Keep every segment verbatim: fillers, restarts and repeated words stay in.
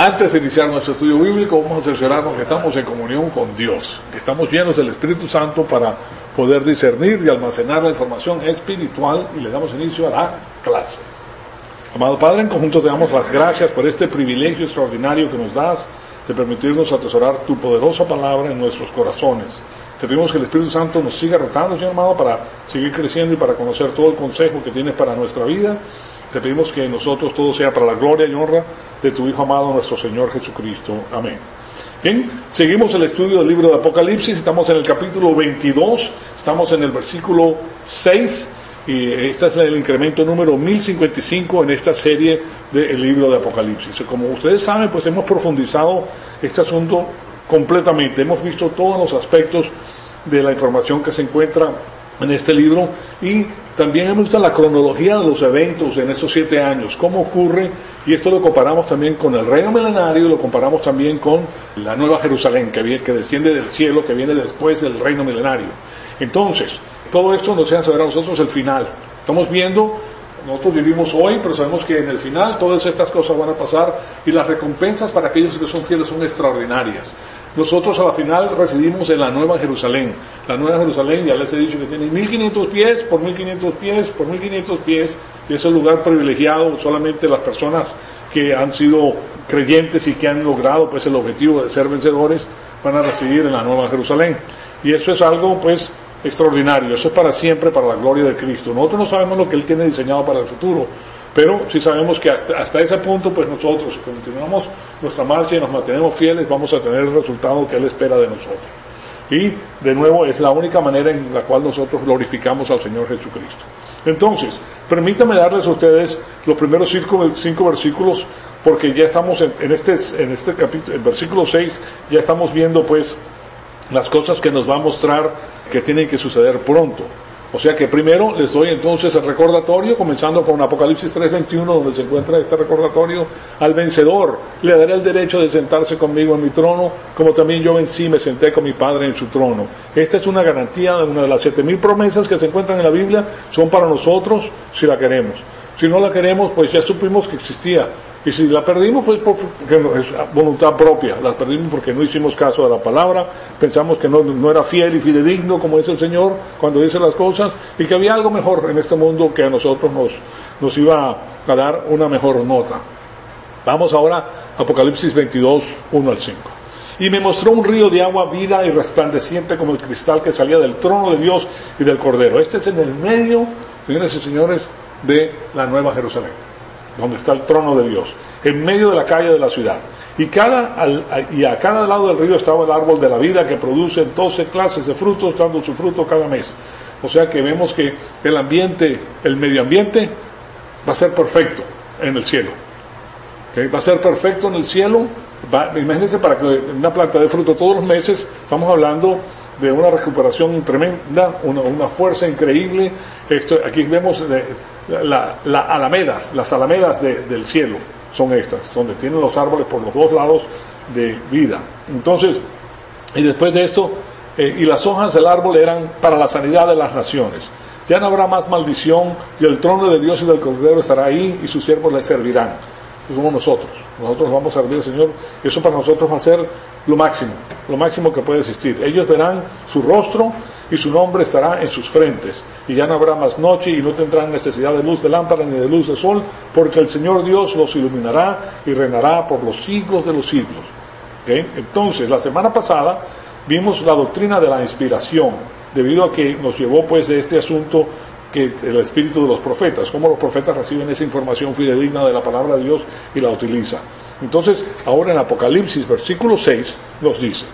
Antes de iniciar nuestro estudio bíblico, vamos a cerciorarnos que estamos en comunión con Dios, que estamos llenos del Espíritu Santo para poder discernir y almacenar la información espiritual, y le damos inicio a la clase. Amado Padre, en conjunto te damos las gracias por este privilegio extraordinario que nos das de permitirnos atesorar tu poderosa palabra en nuestros corazones. Te pedimos que el Espíritu Santo nos siga retando, Señor amado, para seguir creciendo y para conocer todo el consejo que tienes para nuestra vida. Te pedimos que nosotros todo sea para la gloria y honra de tu Hijo amado, nuestro Señor Jesucristo. Amén. Bien, seguimos el estudio del libro de Apocalipsis. Estamos en el capítulo veintidós, estamos en el versículo seis, y este es el incremento número mil cincuenta y cinco en esta serie del libro de Apocalipsis. Como ustedes saben, pues hemos profundizado este asunto completamente. Hemos visto todos los aspectos de la información que se encuentra en este libro, y también hemos visto la cronología de los eventos en esos siete años, cómo ocurre, y esto lo comparamos también con el reino milenario, lo comparamos también con la Nueva Jerusalén, que, viene, que desciende del cielo, que viene después del reino milenario. Entonces, todo esto nos hace saber a nosotros el final. Estamos viendo, nosotros vivimos hoy, pero sabemos que en el final todas estas cosas van a pasar, y las recompensas para aquellos que son fieles son extraordinarias. Nosotros a la final residimos en la Nueva Jerusalén. La Nueva Jerusalén, ya les he dicho que tiene mil quinientos pies por mil quinientos pies por mil quinientos pies, y es el lugar privilegiado. Solamente las personas que han sido creyentes y que han logrado pues el objetivo de ser vencedores van a residir en la Nueva Jerusalén. Y eso es algo pues extraordinario, eso es para siempre, para la gloria de Cristo. Nosotros no sabemos lo que Él tiene diseñado para el futuro, pero sí sabemos que hasta, hasta ese punto, pues nosotros, si continuamos nuestra marcha y nos mantenemos fieles, vamos a tener el resultado que Él espera de nosotros. Y, de nuevo, es la única manera en la cual nosotros glorificamos al Señor Jesucristo. Entonces, permítanme darles a ustedes los primeros cinco, cinco versículos, porque ya estamos en, en este, en este capítulo, en versículo seis, ya estamos viendo, pues, las cosas que nos va a mostrar que tienen que suceder pronto. O sea que primero les doy entonces el recordatorio, comenzando con Apocalipsis tres veintiuno, donde se encuentra este recordatorio: al vencedor le daré el derecho de sentarse conmigo en mi trono, como también yo vencí y me senté con mi Padre en su trono. Esta es una garantía, una de las siete mil promesas que se encuentran en la Biblia, son para nosotros si la queremos. Si no la queremos, pues ya supimos que existía. Y si la perdimos, pues porque es voluntad propia. La perdimos porque no hicimos caso de la palabra, pensamos que no, no era fiel y fidedigno, como dice el Señor cuando dice las cosas, y que había algo mejor en este mundo que a nosotros nos, nos iba a dar una mejor nota. Vamos ahora a Apocalipsis veintidós, uno al cinco. Y me mostró un río de agua viva y resplandeciente como el cristal que salía del trono de Dios y del Cordero. Este es en el medio, señores y señores, de la Nueva Jerusalén, donde está el trono de Dios, en medio de la calle de la ciudad. Y, cada, al, y a cada lado del río estaba el árbol de la vida, que produce doce clases de frutos, dando su fruto cada mes. O sea que vemos que el ambiente, el medio ambiente, va a ser perfecto en el cielo. ¿Okay? Va a ser perfecto en el cielo. Va, imagínense, para que una planta dé fruto todos los meses, estamos hablando de una recuperación tremenda, una, una fuerza increíble. Esto, aquí vemos de, la, la alamedas, las alamedas de, del cielo son estas, donde tienen los árboles por los dos lados de vida. Entonces, y después de esto, eh, y las hojas del árbol eran para la sanidad de las naciones. Ya no habrá más maldición, y el trono de Dios y del Cordero estará ahí, y sus siervos le servirán. Eso somos nosotros. Nosotros vamos a servir al Señor. Eso para nosotros va a ser lo máximo, lo máximo que puede existir. Ellos verán su rostro y su nombre estará en sus frentes. Y ya no habrá más noche y no tendrán necesidad de luz de lámpara ni de luz de sol, porque el Señor Dios los iluminará y reinará por los siglos de los siglos. ¿Okay? Entonces, la semana pasada vimos la doctrina de la inspiración, debido a que nos llevó pues de este asunto que el espíritu de los profetas, cómo los profetas reciben esa información fidedigna de la palabra de Dios y la utilizan. Entonces, ahora en Apocalipsis, versículo seis, nos dice: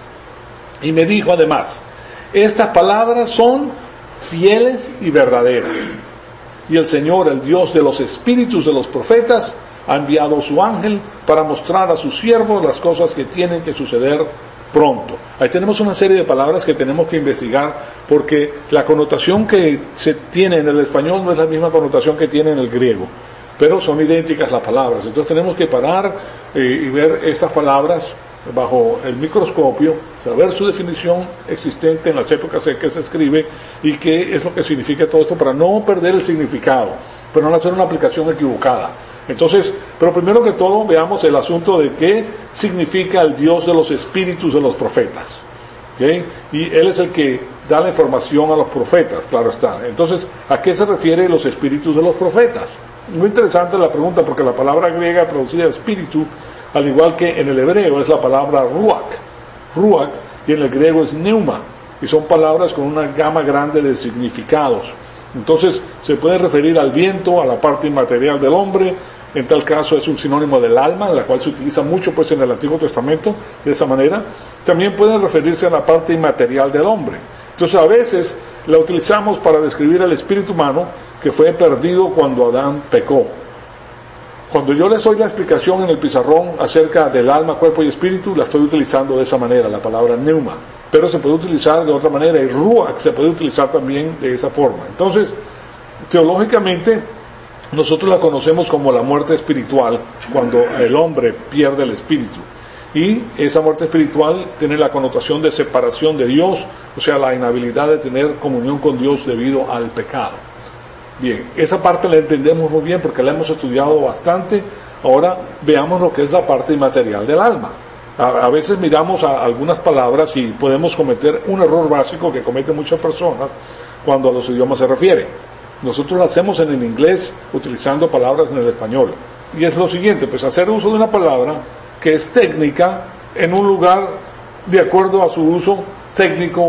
y me dijo además, estas palabras son fieles y verdaderas, y el Señor, el Dios de los espíritus de los profetas, ha enviado a su ángel para mostrar a sus siervos las cosas que tienen que suceder pronto. Ahí tenemos una serie de palabras que tenemos que investigar, porque la connotación que se tiene en el español no es la misma connotación que tiene en el griego, pero son idénticas las palabras. Entonces tenemos que parar eh, y ver estas palabras bajo el microscopio, saber su definición existente en las épocas en que se escribe y qué es lo que significa todo esto, para no perder el significado, pero no hacer una aplicación equivocada. Entonces, pero primero que todo veamos el asunto de qué significa el Dios de los espíritus de los profetas. ¿Okay? Y Él es el que da la información a los profetas, claro está. Entonces, ¿a qué se refiere los espíritus de los profetas? Muy interesante la pregunta, porque la palabra griega traducida espíritu, al igual que en el hebreo, es la palabra ruach. Ruach, y en el griego es pneuma. Y son palabras con una gama grande de significados. Entonces, se puede referir al viento, a la parte inmaterial del hombre. En tal caso es un sinónimo del alma, la cual se utiliza mucho pues en el Antiguo Testamento de esa manera. También puede referirse a la parte inmaterial del hombre. Entonces a veces la utilizamos para describir el espíritu humano que fue perdido cuando Adán pecó. Cuando yo les doy la explicación en el pizarrón acerca del alma, cuerpo y espíritu, la estoy utilizando de esa manera, la palabra pneuma. Pero se puede utilizar de otra manera, y ruach se puede utilizar también de esa forma. Entonces, teológicamente, nosotros la conocemos como la muerte espiritual, cuando el hombre pierde el espíritu. Y esa muerte espiritual tiene la connotación de separación de Dios, o sea, la inhabilidad de tener comunión con Dios debido al pecado. Bien, esa parte la entendemos muy bien porque la hemos estudiado bastante. Ahora veamos lo que es la parte inmaterial del alma. A, a veces miramos a algunas palabras y podemos cometer un error básico que cometen muchas personas cuando a los idiomas se refiere. Nosotros lo hacemos en el inglés utilizando palabras en el español. Y es lo siguiente, pues hacer uso de una palabra que es técnica en un lugar de acuerdo a su uso técnico.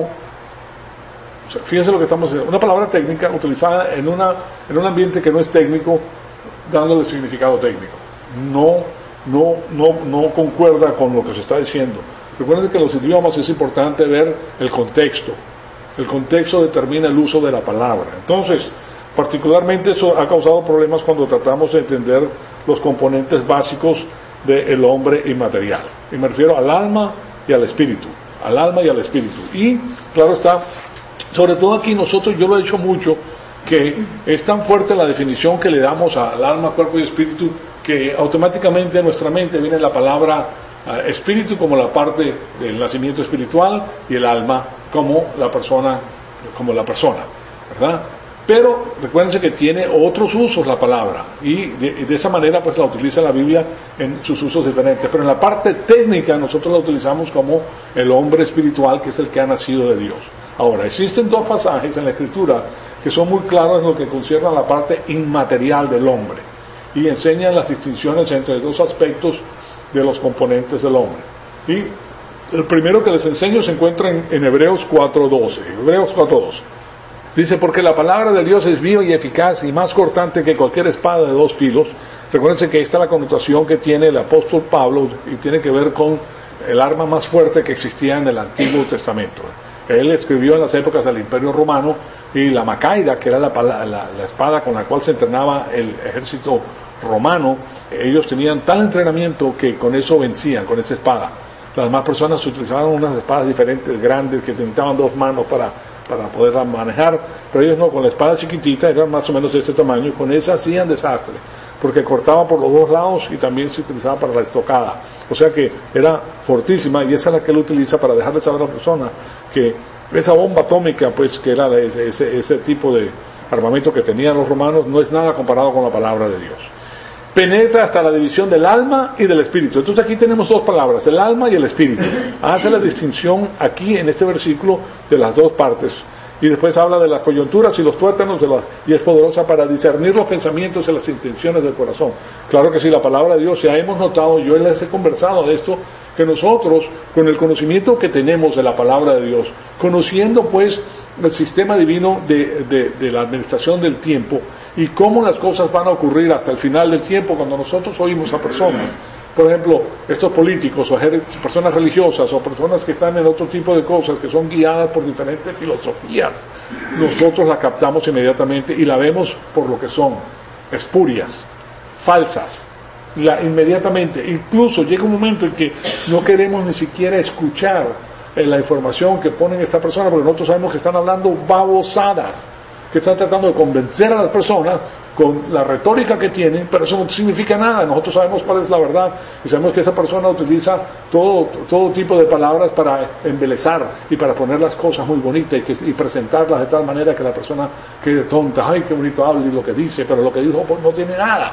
O sea, fíjense lo que estamos haciendo. Una palabra técnica utilizada en, una, en un ambiente que no es técnico, dándole significado técnico. No, no, no, no concuerda con lo que se está diciendo. Recuerden que en los idiomas es importante ver el contexto. El contexto determina el uso de la palabra. Entonces, particularmente eso ha causado problemas cuando tratamos de entender los componentes básicos del hombre inmaterial. Y me refiero al alma y al espíritu. Al alma y al espíritu. Y, claro está, sobre todo aquí nosotros, yo lo he dicho mucho, que es tan fuerte la definición que le damos al alma, cuerpo y espíritu, que automáticamente a nuestra mente viene la palabra uh, espíritu como la parte del nacimiento espiritual y el alma como la persona, como la persona, ¿verdad? Pero recuérdense que tiene otros usos la palabra y de, de esa manera pues la utiliza la Biblia en sus usos diferentes. Pero en la parte técnica nosotros la utilizamos como el hombre espiritual, que es el que ha nacido de Dios. Ahora, existen dos pasajes en la Escritura que son muy claros en lo que concierne a la parte inmaterial del hombre y enseñan las distinciones entre dos aspectos de los componentes del hombre. Y el primero que les enseño se encuentra en, en Hebreos cuatro doce. Hebreos cuatro doce. Dice, porque la palabra de Dios es viva y eficaz y más cortante que cualquier espada de dos filos. Recuérdense que esta es la connotación que tiene el apóstol Pablo y tiene que ver con el arma más fuerte que existía en el Antiguo Testamento. Él escribió en las épocas del Imperio Romano y la Macaida, que era la, la, la espada con la cual se entrenaba el ejército romano, ellos tenían tal entrenamiento que con eso vencían, con esa espada. Las demás personas utilizaban unas espadas diferentes, grandes, que necesitaban dos manos para, para poderlas manejar, pero ellos no, con la espada chiquitita, eran más o menos de este tamaño, y con esa hacían desastre, porque cortaba por los dos lados y también se utilizaba para la estocada. O sea que era fortísima, y esa es la que él utiliza para dejarle saber a la persona que esa bomba atómica, pues que era ese, ese, ese tipo de armamento que tenían los romanos, no es nada comparado con la palabra de Dios. Penetra hasta la división del alma y del espíritu. Entonces aquí tenemos dos palabras, el alma y el espíritu. Hace la distinción aquí en este versículo de las dos partes. Y después habla de las coyunturas y los tuétanos de la, y es poderosa para discernir los pensamientos y las intenciones del corazón. Claro que sí, la palabra de Dios, ya hemos notado, yo les he conversado de esto, que nosotros, con el conocimiento que tenemos de la palabra de Dios, conociendo pues el sistema divino de, de, de la administración del tiempo y cómo las cosas van a ocurrir hasta el final del tiempo, cuando nosotros oímos a personas, por ejemplo, estos políticos o personas religiosas o personas que están en otro tipo de cosas, que son guiadas por diferentes filosofías, nosotros la captamos inmediatamente y la vemos por lo que son, espurias, falsas, la, inmediatamente. Incluso llega un momento en que no queremos ni siquiera escuchar eh, la información que ponen esta persona, porque nosotros sabemos que están hablando babosadas, que están tratando de convencer a las personas con la retórica que tienen, pero eso no significa nada. Nosotros sabemos cuál es la verdad y sabemos que esa persona utiliza todo, todo tipo de palabras para embelezar y para poner las cosas muy bonitas y, que, y presentarlas de tal manera que la persona quede tonta. Ay, qué bonito habla y lo que dice, pero lo que dijo no tiene nada.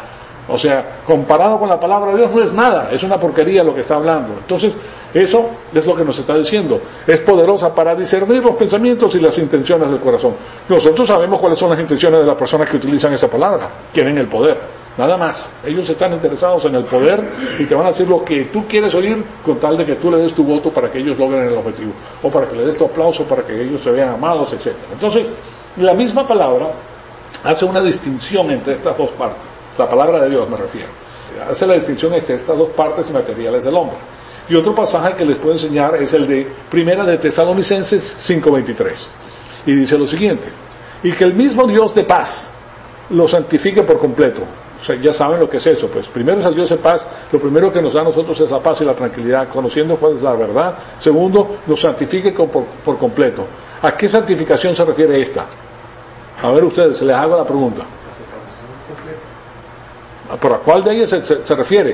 O sea, comparado con la palabra de Dios no es nada, es una porquería lo que está hablando. Entonces, eso es lo que nos está diciendo. Es poderosa para discernir los pensamientos y las intenciones del corazón. Nosotros sabemos cuáles son las intenciones de las personas que utilizan esa palabra. Quieren el poder, nada más. Ellos están interesados en el poder y te van a decir lo que tú quieres oír con tal de que tú le des tu voto para que ellos logren el objetivo. O para que le des tu aplauso, para que ellos se vean amados, etcétera. Entonces, la misma palabra hace una distinción entre estas dos partes. La palabra de Dios me refiero. Hace la distinción entre estas dos partes materiales del hombre. Y otro pasaje que les puedo enseñar es el de Primera de Tesalonicenses cinco veintitrés. Y dice lo siguiente: y que el mismo Dios de paz lo santifique por completo. O sea, ya saben lo que es eso, pues primero es el Dios de paz, lo primero que nos da a nosotros es la paz y la tranquilidad, conociendo cuál es la verdad. Segundo, nos santifique por, por completo. ¿A qué santificación se refiere esta? A ver ustedes, les hago la pregunta. ¿Por a cuál de ellas se, se, se refiere?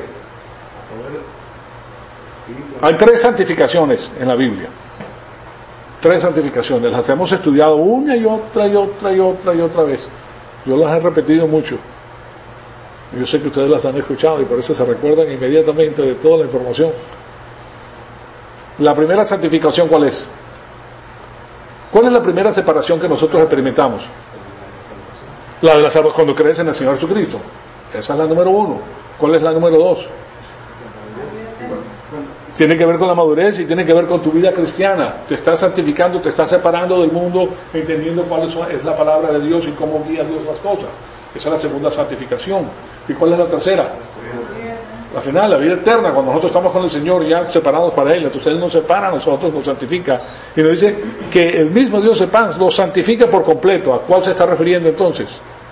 Hay tres santificaciones en la Biblia. Tres santificaciones. Las hemos estudiado una y otra y otra y otra y otra vez. Yo las he repetido mucho. Yo sé que ustedes las han escuchado y por eso se recuerdan inmediatamente de toda la información. La primera santificación, ¿cuál es? ¿Cuál es la primera separación que nosotros experimentamos? La de la salvación, cuando crees en el Señor Jesucristo. Esa es la número uno. ¿Cuál es la número dos? Tiene que ver con la madurez y tiene que ver con tu vida cristiana. Te estás santificando, te estás separando del mundo, entendiendo cuál es la palabra de Dios y cómo guía Dios las cosas. Esa es la segunda santificación. ¿Y cuál es la tercera? La final, la vida eterna, cuando nosotros estamos con el Señor ya separados para Él. Entonces Él nos separa a nosotros, nos santifica. Y nos dice que el mismo Dios de paz lo santifica por completo. ¿A cuál se está refiriendo entonces?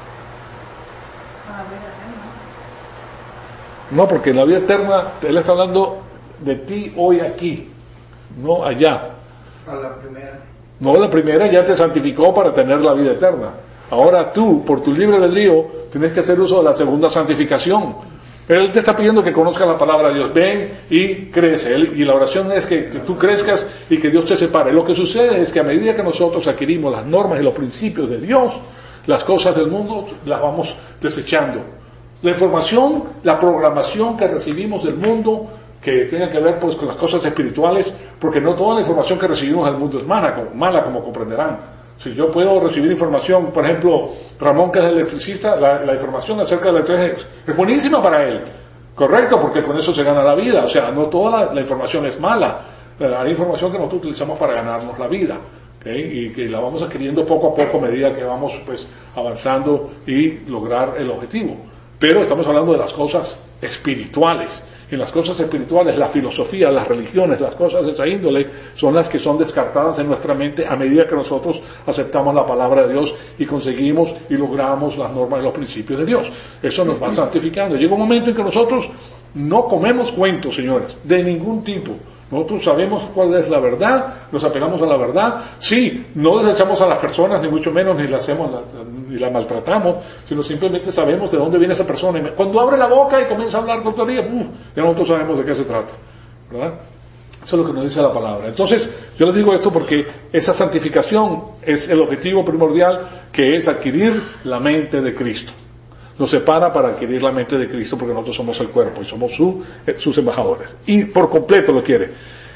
No, porque en la vida eterna Él está hablando de ti hoy aquí, no allá. A la primera. No, la primera ya te santificó para tener la vida eterna. Ahora tú, por tu libre albedrío, tienes que hacer uso de la segunda santificación. Él te está pidiendo que conozcas la palabra de Dios. Ven y crece. Él, y la oración es que, que tú crezcas y que Dios te separe. Lo que sucede es que a medida que nosotros adquirimos las normas y los principios de Dios, las cosas del mundo las vamos desechando. La información, la programación que recibimos del mundo, que tenga que ver pues con las cosas espirituales, porque no toda la información que recibimos del mundo es mala, como, mala, como comprenderán. Si yo puedo recibir información, por ejemplo, Ramón, que es electricista, la, la información acerca de la electricidad es, es buenísima para él, correcto, porque con eso se gana la vida. O sea, no toda la, la información es mala, eh, hay información que nosotros utilizamos para ganarnos la vida, ¿okay? Y que la vamos adquiriendo poco a poco a medida que vamos pues avanzando y lograr el objetivo. Pero estamos hablando de las cosas espirituales. En las cosas espirituales, la filosofía, las religiones, las cosas de esa índole son las que son descartadas en nuestra mente a medida que nosotros aceptamos la palabra de Dios y conseguimos y logramos las normas y los principios de Dios. Eso nos va santificando. Llega un momento en que nosotros no comemos cuentos, señores, de ningún tipo. Nosotros sabemos cuál es la verdad, nos apegamos a la verdad. Sí, no desechamos a las personas, ni mucho menos, ni la hacemos, ni la maltratamos, sino simplemente sabemos de dónde viene esa persona. Y cuando abre la boca y comienza a hablar tontería, ¡uf!, ya nosotros sabemos de qué se trata, ¿verdad? Eso es lo que nos dice la palabra. Entonces, yo les digo esto porque esa santificación es el objetivo primordial, que es adquirir la mente de Cristo. Nos separa para adquirir la mente de Cristo porque nosotros somos el cuerpo y somos su, eh, sus embajadores. Y por completo lo quiere.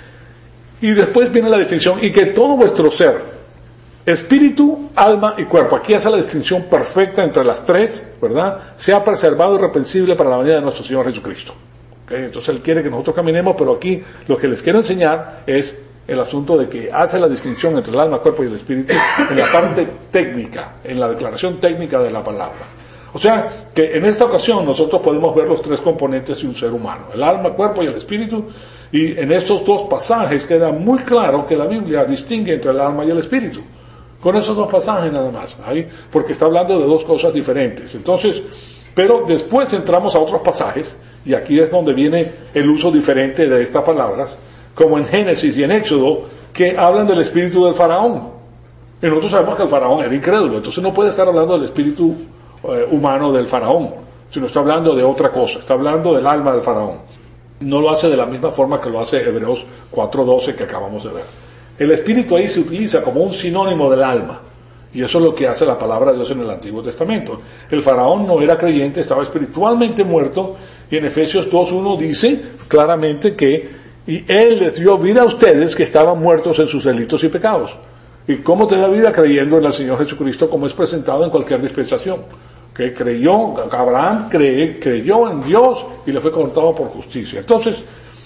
Y después viene la distinción, y que todo vuestro ser, espíritu, alma y cuerpo, aquí hace la distinción perfecta entre las tres, ¿verdad?, sea preservado y irreprensible para la venida de nuestro Señor Jesucristo. ¿Okay? Entonces Él quiere que nosotros caminemos, pero aquí lo que les quiero enseñar es el asunto de que hace la distinción entre el alma, el cuerpo y el espíritu en la parte técnica, en la declaración técnica de la palabra. O sea, que en esta ocasión nosotros podemos ver los tres componentes de un ser humano, el alma, el cuerpo y el espíritu, y en estos dos pasajes queda muy claro que la Biblia distingue entre el alma y el espíritu. Con esos dos pasajes nada más, ¿ahí? Porque está hablando de dos cosas diferentes. Entonces, pero después entramos a otros pasajes, y aquí es donde viene el uso diferente de estas palabras, como en Génesis y en Éxodo, que hablan del espíritu del faraón. Y nosotros sabemos que el faraón era incrédulo, entonces no puede estar hablando del espíritu eh, humano del faraón, sino está hablando de otra cosa, está hablando del alma del faraón. No lo hace de la misma forma que lo hace Hebreos cuatro doce que acabamos de ver. El espíritu ahí se utiliza como un sinónimo del alma. Y eso es lo que hace la palabra de Dios en el Antiguo Testamento. El faraón no era creyente, estaba espiritualmente muerto, y en Efesios dos uno dice claramente que y él les dio vida a ustedes que estaban muertos en sus delitos y pecados. ¿Y cómo te da vida? Creyendo en el Señor Jesucristo, como es presentado en cualquier dispensación. Que creyó, Abraham cree, creyó en Dios y le fue contado por justicia. Entonces,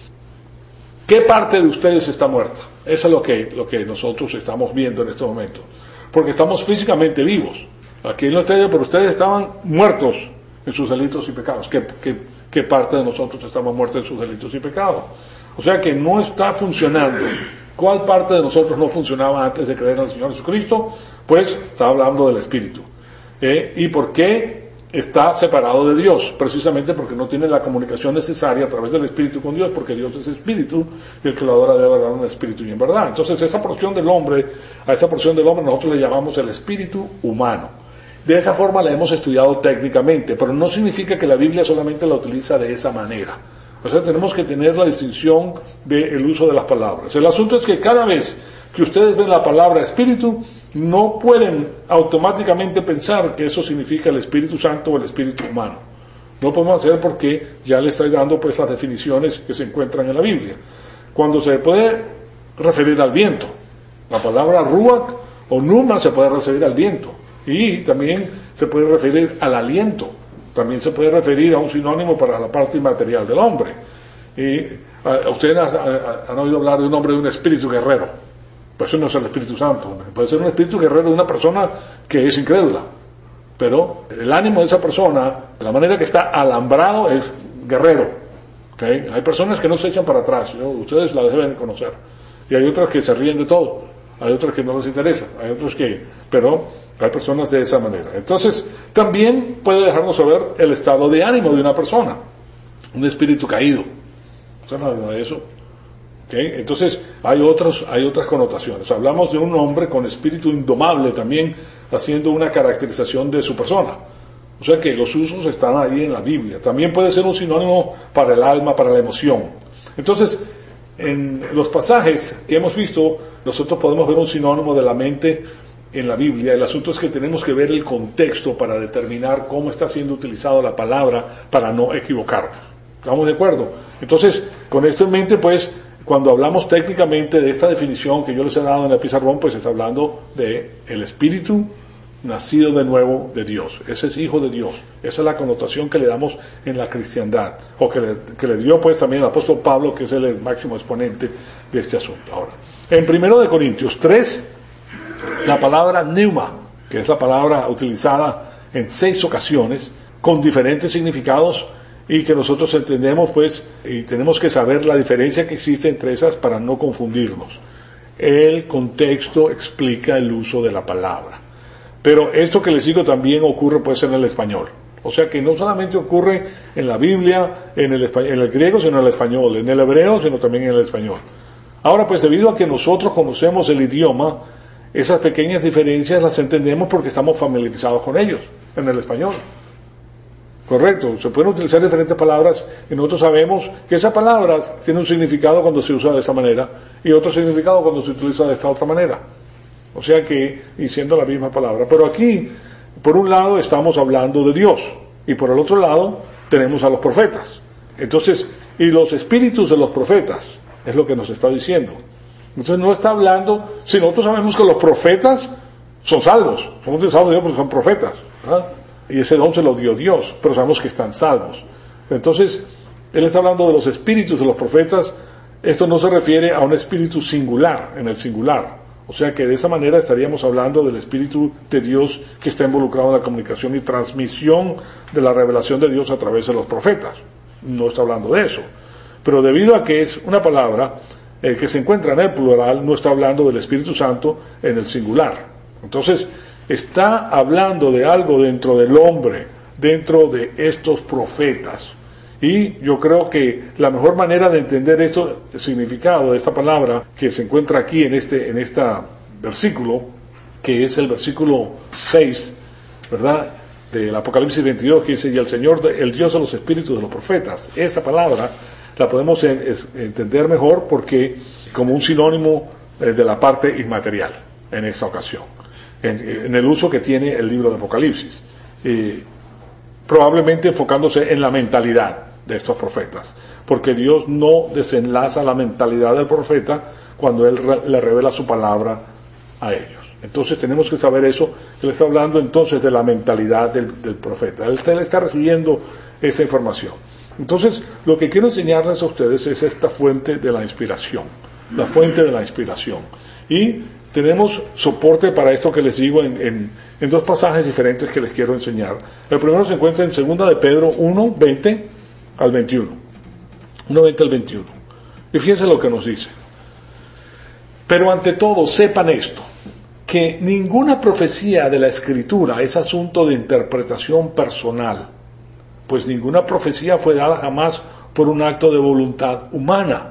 ¿qué parte de ustedes está muerta? Eso es lo que, lo que nosotros estamos viendo en este momento. Porque estamos físicamente vivos. Aquí en los ustedes, pero ustedes estaban muertos en sus delitos y pecados. ¿Qué, qué, qué parte de nosotros estamos muertos en sus delitos y pecados? O sea que no está funcionando. ¿Cuál parte de nosotros no funcionaba antes de creer en el Señor Jesucristo? Pues está hablando del Espíritu. ¿Eh? ¿Y por qué está separado de Dios? Precisamente porque no tiene la comunicación necesaria a través del Espíritu con Dios, porque Dios es Espíritu y el que lo adora debe adorar un Espíritu y en verdad. Entonces esa porción del hombre, a esa porción del hombre nosotros le llamamos el espíritu humano. De esa forma la hemos estudiado técnicamente, pero no significa que la Biblia solamente la utiliza de esa manera. O sea, tenemos que tener la distinción del uso de las palabras. El asunto es que cada vez que ustedes ven la palabra espíritu, no pueden automáticamente pensar que eso significa el Espíritu Santo o el Espíritu humano. No podemos hacer porque ya le estoy dando pues las definiciones que se encuentran en la Biblia. Cuando se puede referir al viento, la palabra ruach o numa se puede referir al viento y también se puede referir al aliento. También se puede referir a un sinónimo para la parte inmaterial del hombre. Y a, ustedes han, han oído hablar de un hombre de un espíritu guerrero. Pues eso no es el Espíritu Santo. Puede ser un espíritu guerrero de una persona que es incrédula. Pero el ánimo de esa persona, de la manera que está alambrado, es guerrero. ¿Okay? Hay personas que no se echan para atrás. ¿no? Ustedes la deben conocer. Y hay otras que se ríen de todo. Hay otras que no les interesa. Hay otros que... Pero hay personas de esa manera. Entonces, también puede dejarnos saber el estado de ánimo de una persona. Un espíritu caído. ¿Ustedes no saben de eso? ¿Okay? Entonces, hay otros, hay otras connotaciones. Hablamos de un hombre con espíritu indomable también, haciendo una caracterización de su persona. O sea que los usos están ahí en la Biblia. También puede ser un sinónimo para el alma, para la emoción. Entonces, en los pasajes que hemos visto, nosotros podemos ver un sinónimo de la mente en la Biblia. El asunto es que tenemos que ver el contexto para determinar cómo está siendo utilizada la palabra para no equivocarnos. ¿Estamos de acuerdo? Entonces, con esto en mente, pues, cuando hablamos técnicamente de esta definición que yo les he dado en el pizarrón, pues está hablando de el espíritu nacido de nuevo de Dios. Ese es hijo de Dios. Esa es la connotación que le damos en la cristiandad, o que le, que le dio pues también el apóstol Pablo, que es el máximo exponente de este asunto. Ahora, en primero de Corintios tres, la palabra pneuma, que es la palabra utilizada en seis ocasiones, con diferentes significados, y que nosotros entendemos pues, y tenemos que saber la diferencia que existe entre esas para no confundirnos. El contexto explica el uso de la palabra. Pero esto que les digo también ocurre pues en el español. O sea que no solamente ocurre en la Biblia, en el, en el griego, sino en el español, en el hebreo, sino también en el español. Ahora pues debido a que nosotros conocemos el idioma, esas pequeñas diferencias las entendemos porque estamos familiarizados con ellos, en el español. Correcto, se pueden utilizar diferentes palabras y nosotros sabemos que esa palabra tiene un significado cuando se usa de esta manera y otro significado cuando se utiliza de esta otra manera. O sea que, y siendo la misma palabra. Pero aquí, por un lado, estamos hablando de Dios y por el otro lado tenemos a los profetas. Entonces, y los espíritus de los profetas, es lo que nos está diciendo. Entonces no está hablando, si nosotros sabemos que los profetas son salvos, somos salvos de Dios porque son profetas, ¿verdad? Y ese don se lo dio Dios, pero sabemos que están salvos. Entonces, él está hablando de los espíritus de los profetas. Esto no se refiere a un espíritu singular, en el singular. O sea que de esa manera estaríamos hablando del espíritu de Dios que está involucrado en la comunicación y transmisión de la revelación de Dios a través de los profetas. No está hablando de eso. Pero debido a que es una palabra eh, que se encuentra en el plural, no está hablando del Espíritu Santo en el singular. Entonces, está hablando de algo dentro del hombre, dentro de estos profetas. Y yo creo que la mejor manera de entender esto, el significado de esta palabra que se encuentra aquí en este, en este versículo, que es el versículo seis, ¿verdad?, del Apocalipsis veintidós, que dice, y el Señor, el Dios de los espíritus de los profetas. Esa palabra la podemos entender mejor porque como un sinónimo de la parte inmaterial en esta ocasión. en, en el uso que tiene el libro de Apocalipsis, eh, probablemente enfocándose en la mentalidad de estos profetas, porque Dios no desenlaza la mentalidad del profeta cuando Él re, le revela su palabra a ellos. Entonces tenemos que saber eso. Él está hablando entonces de la mentalidad del, del profeta. Él está, él está recibiendo esa información. Entonces, lo que quiero enseñarles a ustedes es esta fuente de la inspiración, la fuente de la inspiración. Y tenemos soporte para esto que les digo en, en, en dos pasajes diferentes que les quiero enseñar. El primero se encuentra en segunda de Pedro uno, veinte al veintiuno. uno, veinte al veintiuno. Y fíjense lo que nos dice. Pero ante todo, sepan esto, que ninguna profecía de la Escritura es asunto de interpretación personal, pues ninguna profecía fue dada jamás por un acto de voluntad humana,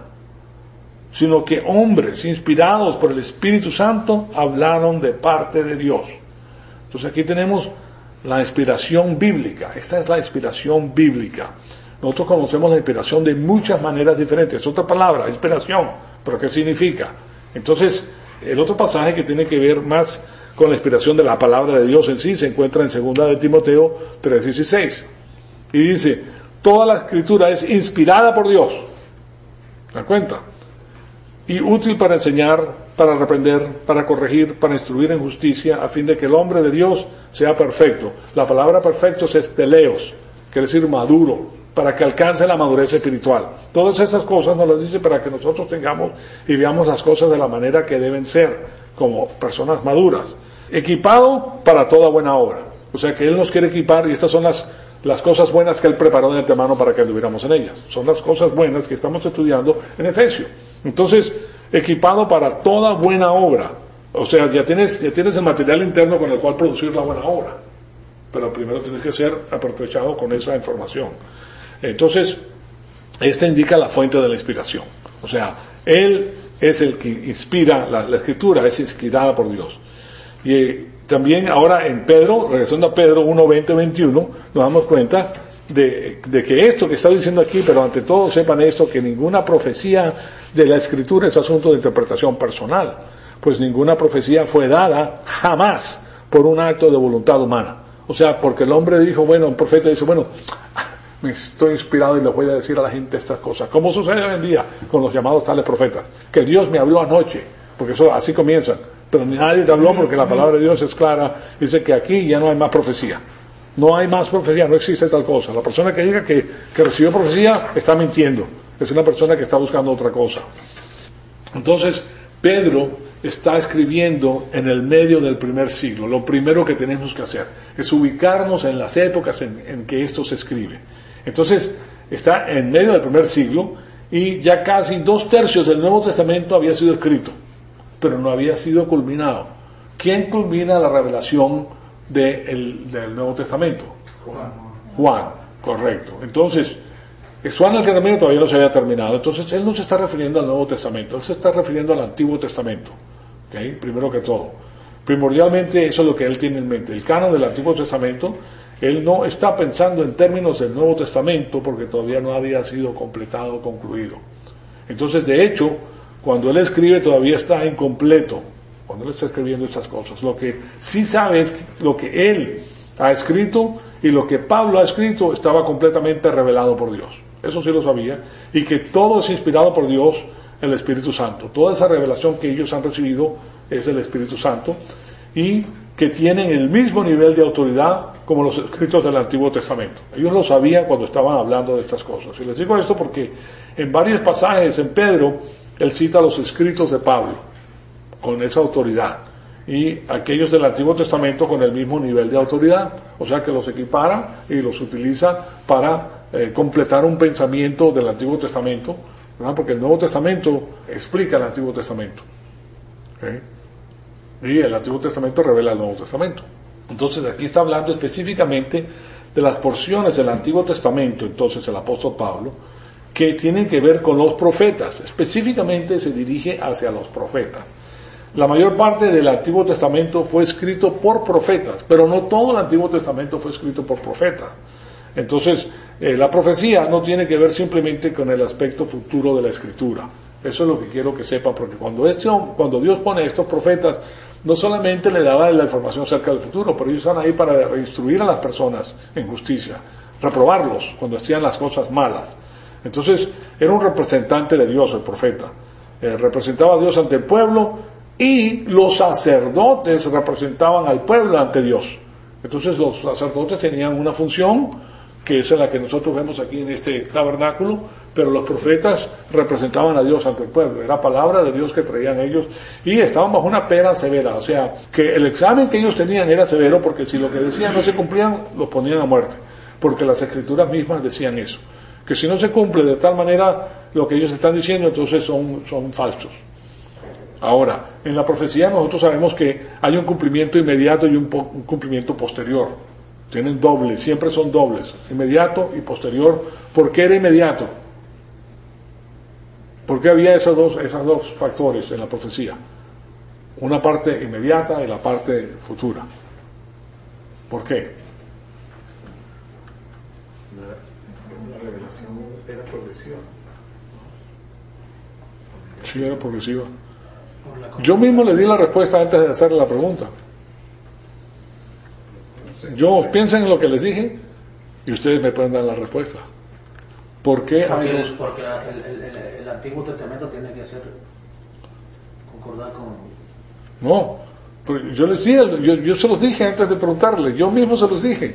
sino que hombres inspirados por el Espíritu Santo hablaron de parte de Dios. Entonces aquí tenemos la inspiración bíblica. Esta es la inspiración bíblica. Nosotros conocemos la inspiración de muchas maneras diferentes. Es otra palabra, inspiración. ¿Pero qué significa? Entonces, el otro pasaje que tiene que ver más con la inspiración de la palabra de Dios en sí se encuentra en segunda de Timoteo tres dieciséis. Y dice, toda la Escritura es inspirada por Dios. ¿Se dan cuenta? Y útil para enseñar, para reprender, para corregir, para instruir en justicia, a fin de que el hombre de Dios sea perfecto. La palabra perfecto es teleos, quiere decir maduro, para que alcance la madurez espiritual. Todas esas cosas nos las dice para que nosotros tengamos y veamos las cosas de la manera que deben ser, como personas maduras. Equipado para toda buena obra. O sea que Él nos quiere equipar y estas son las, las cosas buenas que Él preparó de antemano para que anduviéramos en ellas. Son las cosas buenas que estamos estudiando en Efesios. Entonces, equipado para toda buena obra. O sea, ya tienes, ya tienes el material interno con el cual producir la buena obra. Pero primero tienes que ser apertrechado con esa información. Entonces, esta indica la fuente de la inspiración. O sea, Él es el que inspira, la, la Escritura es inspirada por Dios. Y eh, también ahora en Pedro, regresando a Pedro uno, veinte, veintiuno, nos damos cuenta de, de que esto que está diciendo aquí, pero ante todo sepan esto, que ninguna profecía de la Escritura es asunto de interpretación personal, pues ninguna profecía fue dada jamás por un acto de voluntad humana. O sea, porque el hombre dijo, bueno, un profeta dice, bueno, me estoy inspirado y le voy a decir a la gente estas cosas. ¿Cómo sucede hoy en día con los llamados tales profetas? Que Dios me habló anoche, porque eso así comienzan. Pero nadie te habló porque la palabra de Dios es clara. Dice que aquí ya no hay más profecía. No hay más profecía, no existe tal cosa. La persona que diga que, que recibió profecía está mintiendo. Es una persona que está buscando otra cosa. Entonces, Pedro está escribiendo en el medio del primer siglo. Lo primero que tenemos que hacer es ubicarnos en las épocas en, en que esto se escribe. Entonces, está en medio del primer siglo y ya casi dos tercios del Nuevo Testamento había sido escrito, pero no había sido culminado. ¿Quién culmina la revelación de el, del Nuevo Testamento? Juan. Juan, correcto. Entonces, Juan el Carmelo todavía no se había terminado. Entonces, él no se está refiriendo al Nuevo Testamento, él se está refiriendo al Antiguo Testamento. ¿Okay? Primero que todo. Primordialmente, eso es lo que él tiene en mente. El canon del Antiguo Testamento, él no está pensando en términos del Nuevo Testamento porque todavía no había sido completado, concluido. Entonces, de hecho, cuando él escribe todavía está incompleto, cuando él está escribiendo estas cosas. Lo que sí sabe es que lo que él ha escrito y lo que Pablo ha escrito estaba completamente revelado por Dios. Eso sí lo sabía. Y que todo es inspirado por Dios, el Espíritu Santo. Toda esa revelación que ellos han recibido es del Espíritu Santo y que tienen el mismo nivel de autoridad como los escritos del Antiguo Testamento. Ellos lo sabían cuando estaban hablando de estas cosas. Y les digo esto porque en varios pasajes en Pedro, él cita los escritos de Pablo con esa autoridad y aquellos del Antiguo Testamento con el mismo nivel de autoridad. O sea que los equipara y los utiliza para eh, completar un pensamiento del Antiguo Testamento, ¿verdad? Porque el Nuevo Testamento explica el Antiguo Testamento. ¿Okay? Y el Antiguo Testamento revela el Nuevo Testamento. Entonces aquí está hablando específicamente de las porciones del Antiguo Testamento, entonces el apóstol Pablo, que tienen que ver con los profetas. Específicamente se dirige hacia los profetas. La mayor parte del Antiguo Testamento fue escrito por profetas, pero no todo el Antiguo Testamento fue escrito por profetas. Entonces, eh, la profecía no tiene que ver simplemente con el aspecto futuro de la Escritura. Eso es lo que quiero que sepan, porque cuando, este, cuando Dios pone estos profetas, no solamente le daba la información acerca del futuro, pero ellos están ahí para instruir a las personas en justicia, reprobarlos cuando hacían las cosas malas. Entonces, era un representante de Dios, el profeta. Eh, representaba a Dios ante el pueblo y los sacerdotes representaban al pueblo ante Dios. Entonces, los sacerdotes tenían una función que es la que nosotros vemos aquí en este tabernáculo, pero los profetas representaban a Dios ante el pueblo. Era palabra de Dios que traían ellos y estaban bajo una pena severa. O sea, que el examen que ellos tenían era severo porque si lo que decían no se cumplían, los ponían a muerte. Porque las escrituras mismas decían eso. Que si no se cumple de tal manera lo que ellos están diciendo, entonces son, son falsos. Ahora, en la profecía nosotros sabemos que hay un cumplimiento inmediato y un, po- un cumplimiento posterior. Tienen doble, siempre son dobles, inmediato y posterior. ¿Por qué era inmediato? ¿Por qué había esos dos, esos dos factores en la profecía? Una parte inmediata y la parte futura. ¿Por qué? La, la revelación era progresiva. Sí, era progresiva. Yo mismo le di la respuesta antes de hacerle la pregunta. Yo piensen en lo que les dije y ustedes me pueden dar la respuesta. ¿Por qué Porque, hay dos? porque la- el, el, el, el Antiguo Testamento tiene que ser concordar con... No, pues yo les dije, yo, yo se los dije antes de preguntarle, yo mismo se los dije.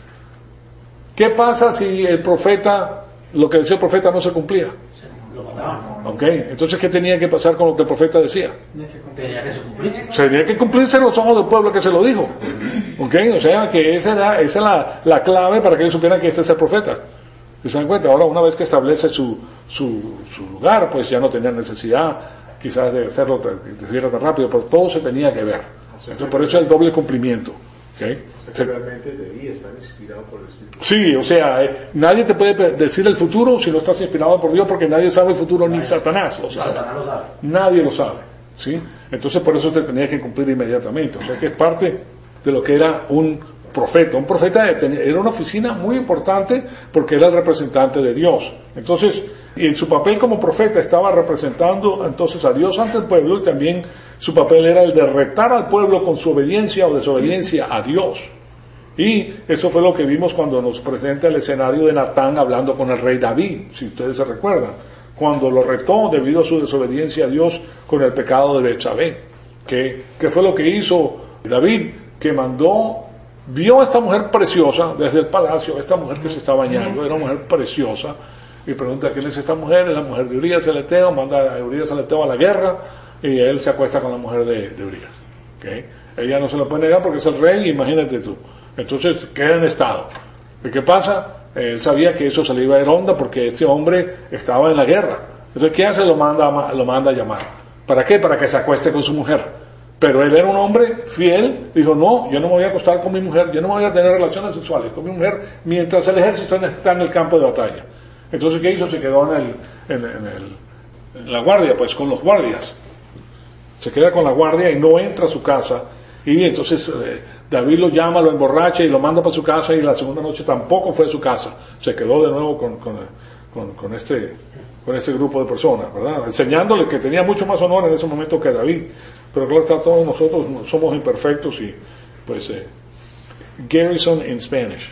¿Qué pasa si el profeta, lo que decía el profeta no se cumplía? Lo mataban. ¿Ok? Entonces, ¿qué tenía que pasar con lo que el profeta decía? Tenía que cumplirse. Tenía que cumplirse los ojos del pueblo que se lo dijo. ¿Ok? O sea, que esa era, esa es la, la clave para que ellos supieran que este es el profeta. ¿Se dan cuenta? Ahora, una vez que establece su, su, su lugar, pues ya no tenía necesidad quizás de hacerlo de hacerlo tan rápido, pero todo se tenía que ver. Entonces, por eso el doble cumplimiento. ¿Okay? O sea que realmente debía estar inspirado por el Espíritu. Sí, o sea, eh, nadie te puede decir el futuro si no estás inspirado por Dios, porque nadie sabe el futuro, ni Satanás lo sabe. Satanás lo sabe. Nadie lo sabe, ¿sí? Entonces por eso se tenía que cumplir inmediatamente. O sea que es parte de lo que era un profeta. Un profeta era una oficina muy importante porque era el representante de Dios. Entonces, y en su papel como profeta estaba representando entonces a Dios ante el pueblo, y también su papel era el de retar al pueblo con su obediencia o desobediencia a Dios. Y eso fue lo que vimos cuando nos presenta el escenario de Natán hablando con el rey David, si ustedes se recuerdan, cuando lo retó debido a su desobediencia a Dios con el pecado de Betsabé. ¿Qué, qué fue lo que hizo David? Que mandó, vio a esta mujer preciosa desde el palacio, esta mujer que se está bañando, era una mujer preciosa, y pregunta quién es esta mujer, es la mujer de Urías el Eteo, manda a Urías el Eteo a la guerra, y él se acuesta con la mujer de, de Urías. ¿Okay? Ella no se lo puede negar porque es el rey, imagínate tú. Entonces queda en estado. ¿Y qué pasa? Él sabía que eso se le iba a ir onda porque este hombre estaba en la guerra. Entonces, ¿qué hace? Lo manda, lo manda a llamar. ¿Para qué? Para que se acueste con su mujer. Pero él era un hombre fiel, dijo, no, yo no me voy a acostar con mi mujer, yo no me voy a tener relaciones sexuales con mi mujer mientras el ejército está en el campo de batalla. Entonces, ¿qué hizo? Se quedó en, el, en, en, el, en la guardia, pues con los guardias. Se queda con la guardia y no entra a su casa. Y entonces eh, David lo llama, lo emborracha y lo manda para su casa, y la segunda noche tampoco fue a su casa. Se quedó de nuevo con, con, con, con este con este grupo de personas, ¿verdad? Enseñándole que tenía mucho más honor en ese momento que David. Pero claro está, todos nosotros somos imperfectos y pues eh, garrison in Spanish.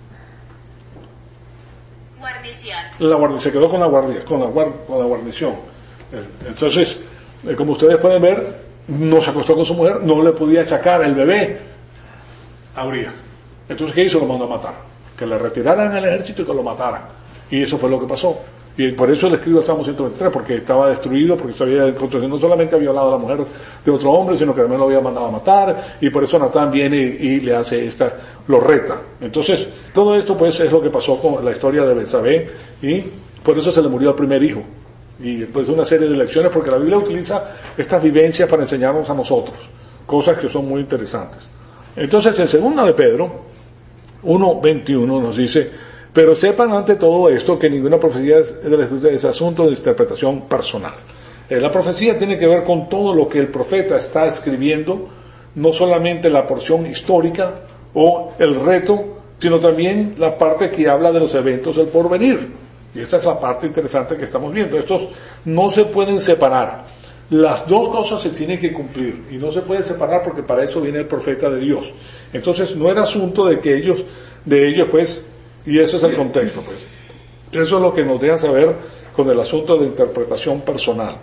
Guarnición. La guardia, se quedó con la guardia, con la, guard, con la guarnición. Entonces, eh, como ustedes pueden ver, no se acostó con su mujer, no le podía achacar el bebé a Urías. Entonces, ¿qué hizo? Lo mandó a matar. Que le retiraran el ejército y que lo mataran. Y eso fue lo que pasó. Y por eso le escribo al Salmo ciento veintitrés, porque estaba destruido, porque se había, no solamente había violado a la mujer de otro hombre, sino que también lo había mandado a matar, y por eso Natán viene y, y le hace esta, lo reta. Entonces, todo esto pues es lo que pasó con la historia de Betsabé, y por eso se le murió el primer hijo. Y después de una serie de lecciones, porque la Biblia utiliza estas vivencias para enseñarnos a nosotros, cosas que son muy interesantes. Entonces, en segunda de Pedro uno veintiuno nos dice, pero sepan ante todo esto que ninguna profecía de la Escritura es asunto de interpretación personal. Eh, la profecía tiene que ver con todo lo que el profeta está escribiendo, no solamente la porción histórica o el reto, sino también la parte que habla de los eventos del porvenir. Y esta es la parte interesante que estamos viendo. Estos no se pueden separar. las dos cosas se tienen que cumplir y no se puede separar porque para eso viene el profeta de Dios. Entonces no era asunto de que ellos, de ellos pues, y ese es el contexto pues. Eso es lo que nos deja saber con el asunto de interpretación personal.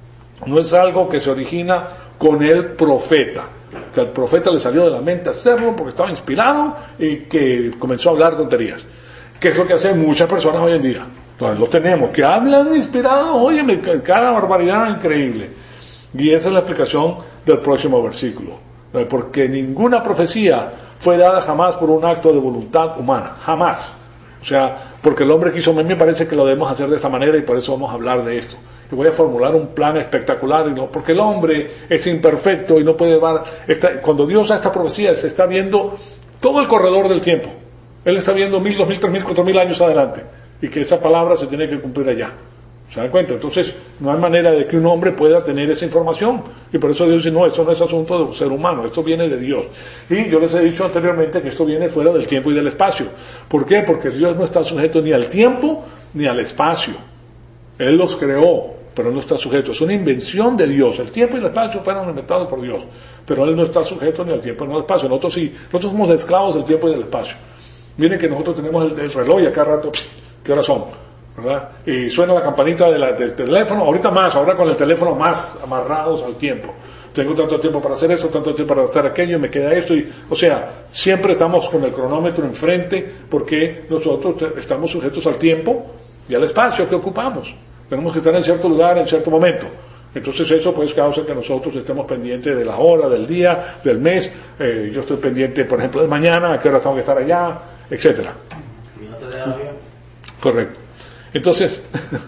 No es algo que se origina con el profeta, que al profeta le salió de la mente hacerlo porque estaba inspirado y que comenzó a hablar tonterías, que es lo que hacen muchas personas hoy en día. Entonces lo tenemos, que hablan inspirados, óyeme, cada barbaridad increíble. Y esa es la explicación del próximo versículo, porque ninguna profecía fue dada jamás por un acto de voluntad humana, jamás. O sea, porque el hombre quiso, a mí me parece que lo debemos hacer de esta manera y por eso vamos a hablar de esto. Y voy a formular un plan espectacular, y no, porque el hombre es imperfecto y no puede dar, está, cuando Dios da esta profecía se está viendo todo el corredor del tiempo. Él está viendo mil, dos mil, tres mil, cuatro mil años adelante. Y que esa palabra se tiene que cumplir allá. ¿Se dan cuenta? Entonces, no hay manera de que un hombre pueda tener esa información. Y por eso Dios dice, no, eso no es asunto de un ser humano, esto viene de Dios. Y yo les he dicho anteriormente que esto viene fuera del tiempo y del espacio. ¿Por qué? Porque Dios no está sujeto ni al tiempo ni al espacio. Él los creó, pero no está sujeto. Es una invención de Dios. El tiempo y el espacio fueron inventados por Dios. Pero Él no está sujeto ni al tiempo ni al espacio. Nosotros sí, nosotros somos esclavos del tiempo y del espacio. Miren que nosotros tenemos el, el reloj y a cada rato, ¿qué horas son? ¿Verdad? Y suena la campanita de la, del teléfono, ahorita más, ahora con el teléfono más amarrados al tiempo. Tengo tanto tiempo para hacer esto, tanto tiempo para hacer aquello, me queda esto, y, o sea, siempre estamos con el cronómetro enfrente porque nosotros estamos sujetos al tiempo y al espacio que ocupamos. Tenemos que estar en cierto lugar, en cierto momento. Entonces eso pues causa que nosotros estemos pendientes de la hora, del día, del mes. Eh, yo estoy pendiente, por ejemplo, de mañana, a qué hora tengo que estar allá, etcétera. ¿Y no te deja bien? Correcto. Entonces,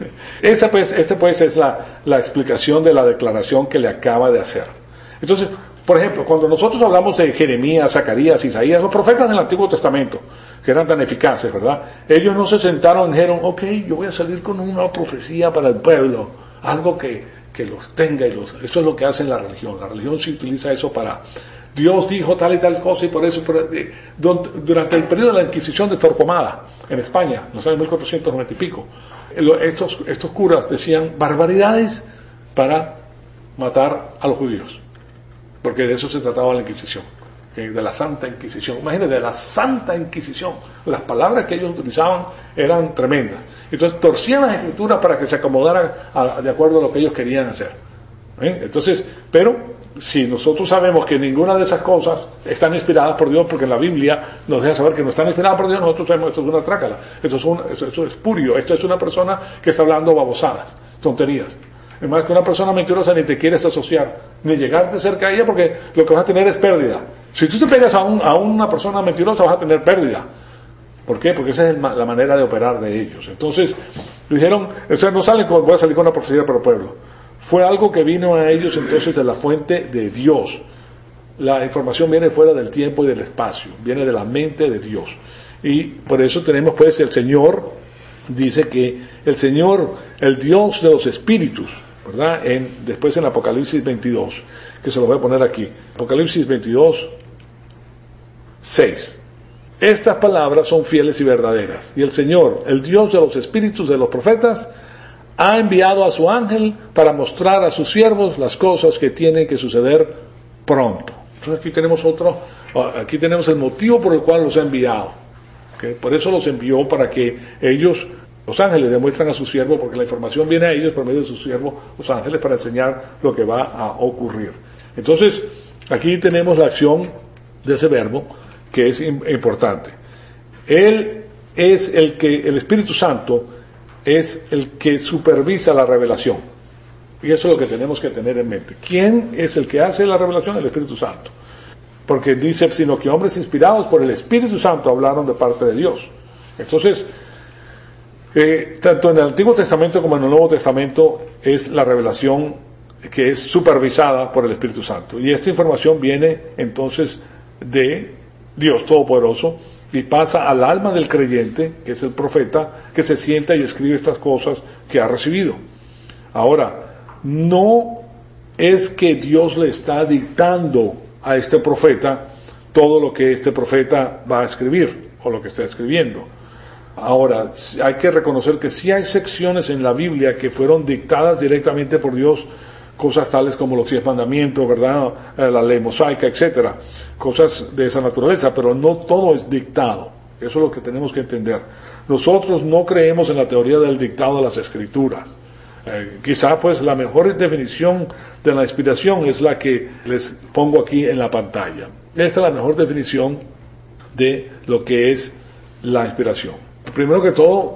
esa pues, esa pues es la, la explicación de la declaración que le acaba de hacer. Entonces, por ejemplo, cuando nosotros hablamos de Jeremías, Zacarías, Isaías, los profetas del Antiguo Testamento, que eran tan eficaces, ¿verdad? Ellos no se sentaron y dijeron, ok, yo voy a salir con una profecía para el pueblo, algo que, que los tenga y los... Eso es lo que hace la religión. La religión se utiliza eso para... Dios dijo tal y tal cosa y por eso, por, eh, durante el periodo de la Inquisición de Torquemada, en España, en los años mil cuatrocientos noventa y pico, estos, estos curas decían barbaridades para matar a los judíos, porque de eso se trataba la Inquisición, de la Santa Inquisición. Imagínense, de la Santa Inquisición, las palabras que ellos utilizaban eran tremendas. Entonces torcían las escrituras para que se acomodaran a, de acuerdo a lo que ellos querían hacer. ¿Eh? Entonces, pero si nosotros sabemos que ninguna de esas cosas están inspiradas por Dios, porque la Biblia nos deja saber que no están inspiradas por Dios, nosotros sabemos que esto es una trácala, esto es, un, esto, esto es purio, esto es una persona que está hablando babosadas, tonterías. Es más, que una persona mentirosa ni te quieres asociar, ni llegarte cerca a ella, porque lo que vas a tener es pérdida. Si tú te pegas a, un, a una persona mentirosa, vas a tener pérdida. ¿Por qué? Porque esa es el, la manera de operar de ellos. Entonces, dijeron, o sea, no salen con, voy a salir con una profecía para el pueblo. Fue algo que vino a ellos entonces de la fuente de Dios. La información viene fuera del tiempo y del espacio, viene de la mente de Dios. Y por eso tenemos pues el Señor, dice que el Señor, el Dios de los espíritus, ¿verdad? En, después en Apocalipsis veintidós, que se lo voy a poner aquí. Apocalipsis veintidós, seis. Estas palabras son fieles y verdaderas. Y el Señor, el Dios de los espíritus de los profetas, ha enviado a su ángel para mostrar a sus siervos las cosas que tienen que suceder pronto. Entonces aquí tenemos otro, aquí tenemos el motivo por el cual los ha enviado. ¿Okay? Por eso los envió, para que ellos, los ángeles, demuestran a sus siervos, porque la información viene a ellos por medio de sus siervos, los ángeles, para enseñar lo que va a ocurrir. Entonces, aquí tenemos la acción de ese verbo, que es importante. Él es el que, el Espíritu Santo, es el que supervisa la revelación. Y eso es lo que tenemos que tener en mente. ¿Quién es el que hace la revelación? El Espíritu Santo. Porque dice, sino que hombres inspirados por el Espíritu Santo hablaron de parte de Dios. Entonces, eh, tanto en el Antiguo Testamento como en el Nuevo Testamento es la revelación que es supervisada por el Espíritu Santo. Y esta información viene entonces de Dios Todopoderoso, y pasa al alma del creyente, que es el profeta, que se sienta y escribe estas cosas que ha recibido. Ahora, no es que Dios le está dictando a este profeta todo lo que este profeta va a escribir, o lo que está escribiendo. Ahora, hay que reconocer que sí hay secciones en la Biblia que fueron dictadas directamente por Dios, cosas tales como los diez mandamientos, ¿verdad? Eh, la ley mosaica, etcétera, cosas de esa naturaleza, pero no todo es dictado. Eso es lo que tenemos que entender. Nosotros no creemos en la teoría del dictado de las Escrituras. Eh, quizá pues la mejor definición de la inspiración es la que les pongo aquí en la pantalla. Esta es la mejor definición de lo que es la inspiración. Primero que todo,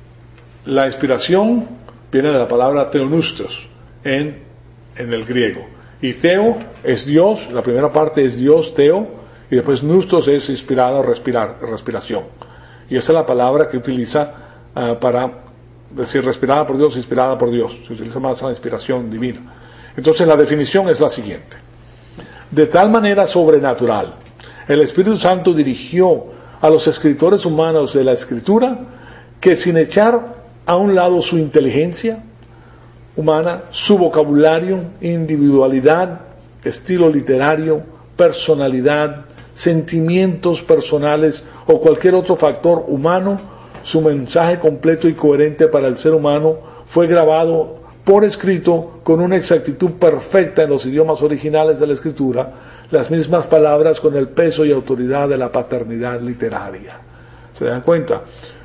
la inspiración viene de la palabra theonustos en, en el griego. Y theo es Dios, la primera parte es Dios, theo, y después nustos es inspirado, respirar, respiración. Y esa es la palabra que utiliza uh, para decir respirada por Dios, inspirada por Dios. Se utiliza más la inspiración divina. Entonces la definición es la siguiente. De tal manera sobrenatural, el Espíritu Santo dirigió a los escritores humanos de la Escritura que sin echar a un lado su inteligencia humana, su vocabulario, individualidad, estilo literario, personalidad, sentimientos personales o cualquier otro factor humano, su mensaje completo y coherente para el ser humano fue grabado por escrito con una exactitud perfecta en los idiomas originales de la Escritura, las mismas palabras con el peso y autoridad de la paternidad literaria. ¿Se dan cuenta?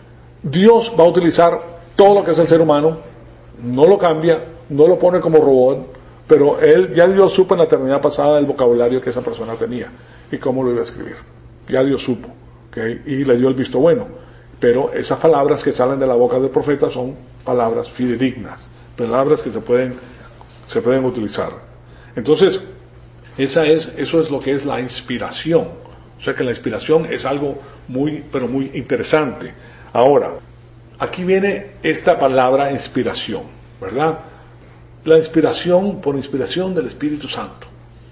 Dios va a utilizar todo lo que es el ser humano, no lo cambia, no lo pone como robot, pero él, ya Dios supo en la eternidad pasada el vocabulario que esa persona tenía y cómo lo iba a escribir. Ya Dios supo, ¿okay? Y le dio el visto bueno. Pero esas palabras que salen de la boca del profeta son palabras fidedignas, palabras que se pueden, se pueden utilizar. Entonces, esa es, eso es lo que es la inspiración. O sea que la inspiración es algo muy, pero muy interesante. Ahora, aquí viene esta palabra inspiración, ¿verdad? La inspiración por inspiración del Espíritu Santo.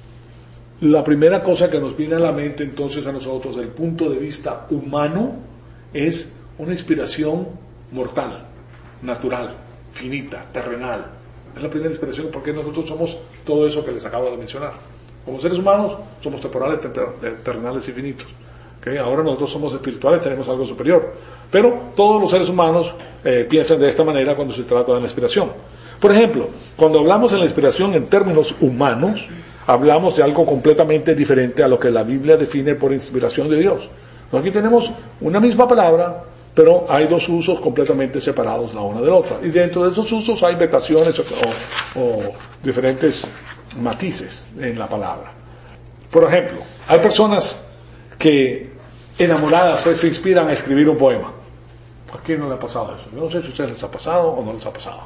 La primera cosa que nos viene a la mente entonces a nosotros, desde el punto de vista humano, es una inspiración mortal, natural, finita, terrenal. Es la primera inspiración porque nosotros somos todo eso que les acabo de mencionar. Como seres humanos somos temporales, terrenales y finitos. ¿Okay? Ahora nosotros somos espirituales, tenemos algo superior. Pero todos los seres humanos eh, piensan de esta manera cuando se trata de la inspiración. Por ejemplo, cuando hablamos de la inspiración en términos humanos, hablamos de algo completamente diferente a lo que la Biblia define por inspiración de Dios. Aquí tenemos una misma palabra, pero hay dos usos completamente separados la una de la otra. Y dentro de esos usos hay vetaciones o, o diferentes matices en la palabra. Por ejemplo, hay personas que enamoradas pues, se inspiran a escribir un poema. ¿A quién no le ha pasado eso? Yo no sé si a ustedes les ha pasado o no les ha pasado.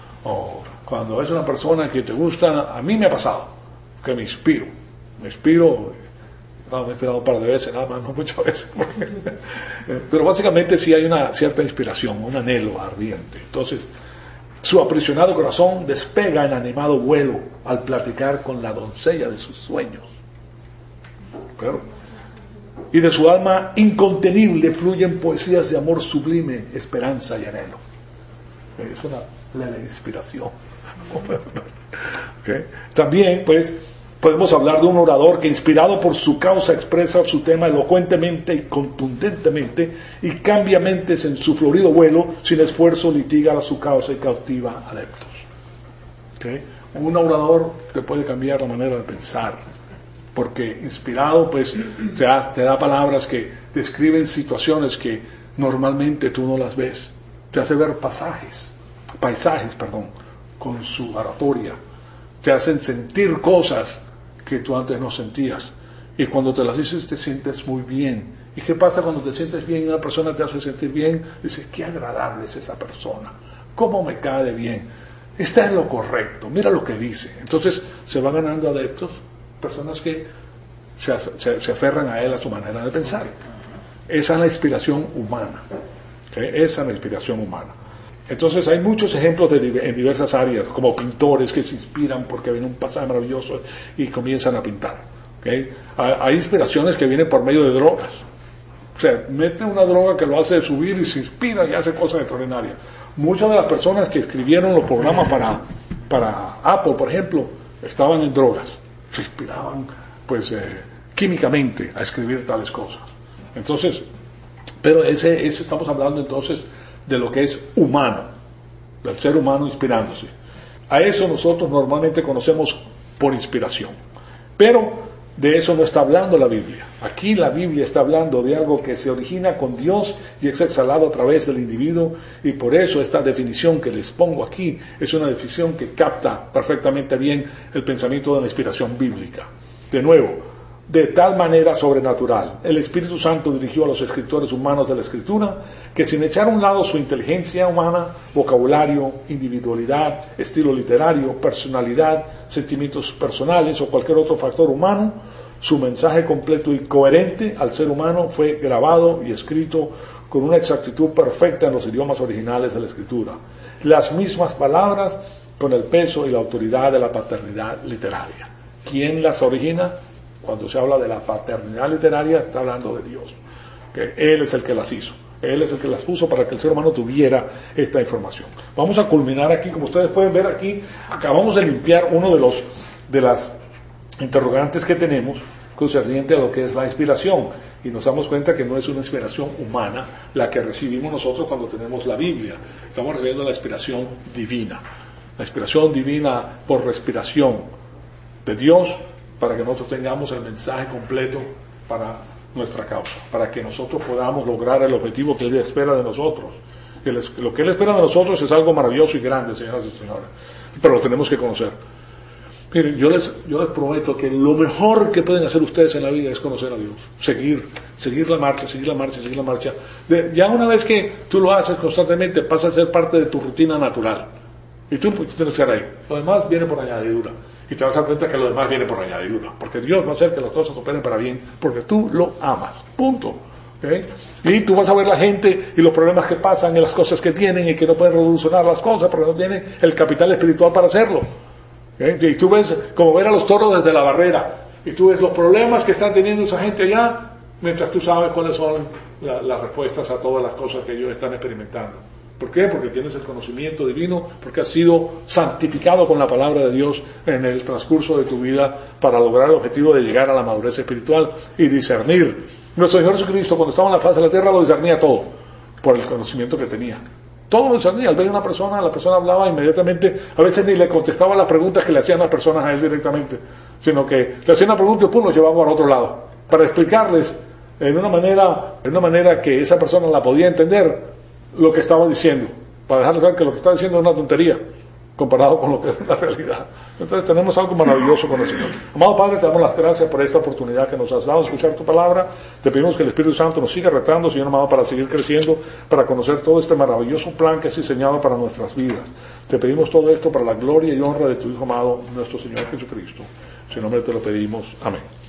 O cuando es una persona que te gusta, a mí me ha pasado, que me inspiro. Me inspiro... No, me he inspirado un par de veces, nada más, no muchas veces. Pero básicamente sí hay una cierta inspiración, un anhelo ardiente. Entonces, su aprisionado corazón despega en animado vuelo al platicar con la doncella de sus sueños. Claro. Y de su alma incontenible fluyen poesías de amor sublime, esperanza y anhelo. Es una leve inspiración. ¿Okay? También, pues, podemos hablar de un orador que, inspirado por su causa, expresa su tema elocuentemente y contundentemente y cambia mentes en su florido vuelo, sin esfuerzo litiga a su causa y cautiva adeptos. ¿Okay? Un orador te puede cambiar la manera de pensar, porque inspirado pues te da, te da palabras que describen situaciones que normalmente tú no las ves, te hace ver pasajes, paisajes, perdón, con su oratoria, te hacen sentir cosas que tú antes no sentías, y cuando te las dices te sientes muy bien. ¿Y qué pasa cuando te sientes bien y una persona te hace sentir bien? Dices, qué agradable es esa persona, cómo me cae de bien, está en lo correcto, mira lo que dice. Entonces se van ganando adeptos, personas que se, se, se aferran a él, a su manera de pensar. Esa es la inspiración humana, ¿okay? Esa es la inspiración humana. Entonces hay muchos ejemplos de, en diversas áreas, como pintores que se inspiran porque ven un pasaje maravilloso y comienzan a pintar. ¿Okay? Hay inspiraciones que vienen por medio de drogas. O sea, mete una droga que lo hace subir y se inspira y hace cosas extraordinarias. Muchas de las personas que escribieron los programas para, para Apple, por ejemplo, estaban en drogas. Se inspiraban, pues, eh, químicamente a escribir tales cosas. Entonces, pero ese, ese estamos hablando entonces de lo que es humano, del ser humano inspirándose. A eso nosotros normalmente conocemos por inspiración. Pero de eso no está hablando la Biblia. Aquí la Biblia está hablando de algo que se origina con Dios y es exhalado a través del individuo, y por eso esta definición que les pongo aquí es una definición que capta perfectamente bien el pensamiento de la inspiración bíblica. De nuevo, de tal manera sobrenatural, el Espíritu Santo dirigió a los escritores humanos de la Escritura que, sin echar a un lado su inteligencia humana, vocabulario, individualidad, estilo literario, personalidad, sentimientos personales o cualquier otro factor humano, su mensaje completo y coherente al ser humano fue grabado y escrito con una exactitud perfecta en los idiomas originales de la Escritura. Las mismas palabras con el peso y la autoridad de la paternidad literaria. ¿Quién las origina? Cuando se habla de la paternidad literaria, está hablando de Dios. Que Él es el que las hizo. Él es el que las puso para que el ser humano tuviera esta información. Vamos a culminar aquí, como ustedes pueden ver aquí, acabamos de limpiar uno de los de las interrogantes que tenemos concerniente a lo que es la inspiración. Y nos damos cuenta que no es una inspiración humana la que recibimos nosotros cuando tenemos la Biblia. Estamos recibiendo la inspiración divina. La inspiración divina por respiración de Dios, para que nosotros tengamos el mensaje completo para nuestra causa, para que nosotros podamos lograr el objetivo que Él espera de nosotros. Lo que Él espera de nosotros es algo maravilloso y grande, señoras y señores, pero lo tenemos que conocer. Miren, yo les, yo les prometo que lo mejor que pueden hacer ustedes en la vida es conocer a Dios, seguir, seguir la marcha, seguir la marcha, seguir la marcha. De, ya una vez que tú lo haces constantemente, pasa a ser parte de tu rutina natural. Y tú pues, tienes que estar ahí. Lo demás viene por añadidura. Y te vas a dar cuenta que lo demás viene por añadidura. Porque Dios va a hacer que las cosas operen para bien, porque tú lo amas. Punto. ¿Okay? Y tú vas a ver la gente y los problemas que pasan y las cosas que tienen y que no pueden revolucionar las cosas porque no tienen el capital espiritual para hacerlo. ¿Okay? Y tú ves como ver a los toros desde la barrera. Y tú ves los problemas que están teniendo esa gente allá, mientras tú sabes cuáles son la, las respuestas a todas las cosas que ellos están experimentando. ¿Por qué? Porque tienes el conocimiento divino, porque has sido santificado con la palabra de Dios en el transcurso de tu vida para lograr el objetivo de llegar a la madurez espiritual y discernir. Nuestro Señor Jesucristo, cuando estaba en la faz de la tierra, lo discernía todo, por el conocimiento que tenía. Todo lo discernía. Al ver a una persona, la persona hablaba inmediatamente, a veces ni le contestaba las preguntas que le hacían las personas a él directamente, sino que le hacían una pregunta y pum, lo llevaba al otro lado, para explicarles en una manera, en una manera que esa persona la podía entender lo que estaba diciendo, para dejarles ver que lo que está diciendo es una tontería comparado con lo que es la realidad. Entonces tenemos algo maravilloso con el Señor. Amado Padre, te damos las gracias por esta oportunidad que nos has dado de escuchar tu palabra. Te pedimos que el Espíritu Santo nos siga retando, Señor amado, para seguir creciendo, para conocer todo este maravilloso plan que has diseñado para nuestras vidas. Te pedimos todo esto para la gloria y honra de tu Hijo amado, nuestro Señor Jesucristo. En su nombre te lo pedimos. Amén.